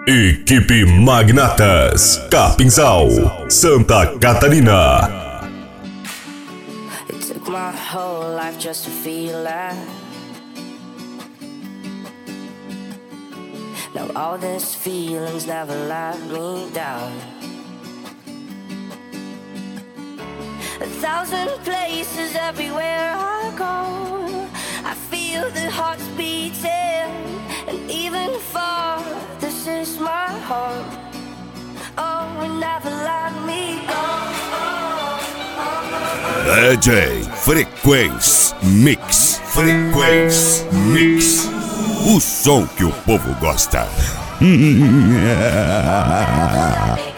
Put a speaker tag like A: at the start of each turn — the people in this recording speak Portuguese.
A: Equipe Magnatas, Capinzal, Santa Catarina.
B: It took my whole life just to feel that. Now all these feelings never let me down. 1,000 places everywhere I go, I feel the hearts beating, and even far, this is my home. Oh, and never let me go.
C: DJ Frequência Mix. Frequência Mix. O som que o povo gosta.